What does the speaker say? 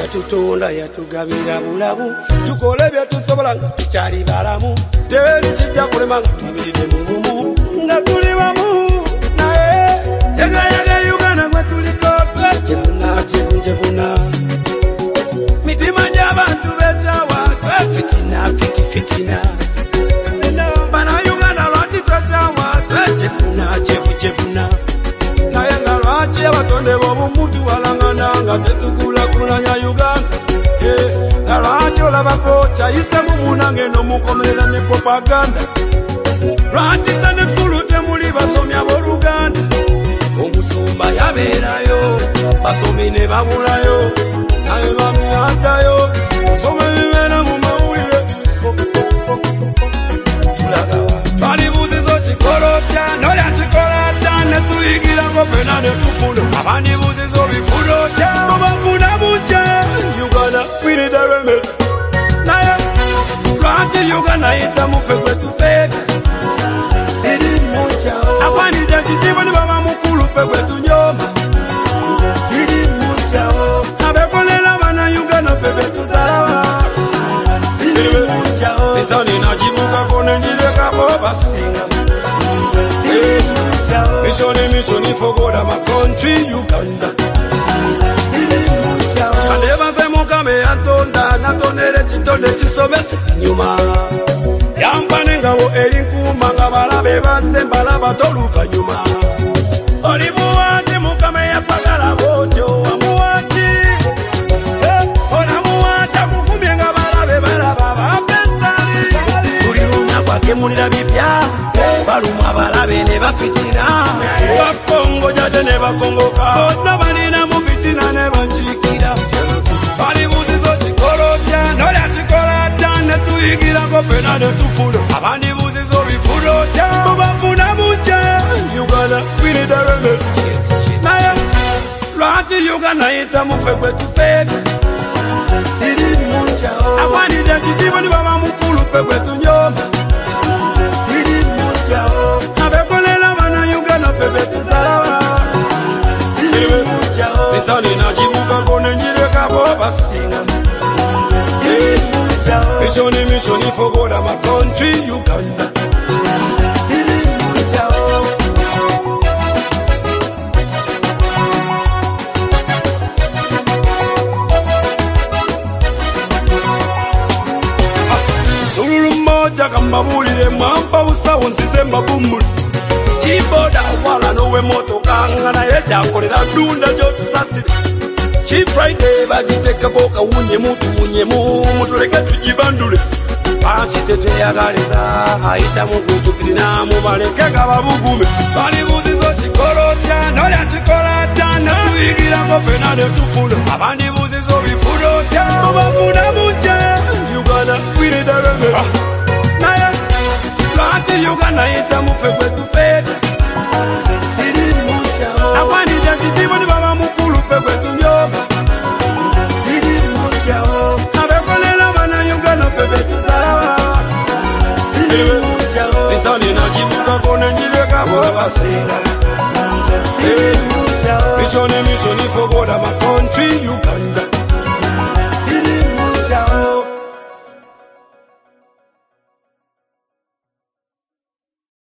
yatutunda yatugabira bulamu tukole bye tusobola tukyali balamu teri kijja kulema tubiride mu bumu nga tuli bamu naye yaga Uganda gwe tuliko twejevuna mitima gy'abantu betawa twefitina fitina bana Uganda lwaki twetawa twejevuna naye nga lwaki abatonde b'obumuntu walangana nga tetukulanya Uganda nga lwaki olabako kyayise mu munange n'omukomerera ne propaganda lwaki Sunday school temuli basomi ab'Oluganda omusumba yabeerayo basomi ne babulayo naye bamuyaddayo osoma ebibeera mu mawulire balibuuzizo kikolotya nolya kikolata ne tuyigirako fena ne tufuna abandibuuzizo bifulotya mubafuna mujja Uganda we need a remedy naye lwaki Uganda yitamufe gwe tufeebya siri mujjao akwanidde kitiibwa ne baba mukulu fe gwe tunyoma siri mujjao abekolera bana Uganda fe be tuzalawa siri mujjao esani najibukako nenjirekako basinga siri mujjao mission for God my country Uganda siri mujjao kandebaze mukame yatonda natonere kitonde kisomese nyuma yampane ngabo erinkuuma nga balabe basemba batoluva nyuma oli muwaki mukame yakwagala bwotyo wamuwaki olamuwaki akukumye nga balabe balaba bapesali buli lumya kwakemulira bipya balumwa balabe ne bafitina bakongo jate ne bakongoka bonna balina mu fitina ne bakiikira balibuuzizo kikolotya nolya kikolata ne tuyigirako fena ne tufuna abandibuuzizo bifulotya mubafuna mujja Uganda we need a remedy naye lwaki Uganda yitamufe gwe tufeebya siri mujjao akwanidde kitiibwa ne baba mukulu fe gwe tunyoma siri mujjao abekolera bana Uganda fe be tuzalawa siri mujjao esani najibukako nenjirekako basinga siri mujjao mission for God my country Uganda siri mujjao sululu mmoja kambabulire mwampa busawo nsize mbabumbuli kiboda wala nowe motoka nga naye gyakolera ddunda gy'otusasire Cheap Friday bagitekako kawunyemu tuwunyemu mutuleke tugibandule bakiteteyagaleza ayitamu kutufirina mubaleke gababugume balibuuzizo kikolotya nolya kikolata ne tuyigirako fena ne tufuna abandibuuzizo bifulotya mubafuna mujja Uganda we need a remedy naye lwaki Uganda yitamufe gwe tufeebya siri mujjao akwanidde kitiibwa ne baba mukulu fe gwe tunyoma siri mujjao abekolera bana Uganda fe be tuzalawa siri mujjao esani najibukako nenjirekako basinga siri mujjao mission for God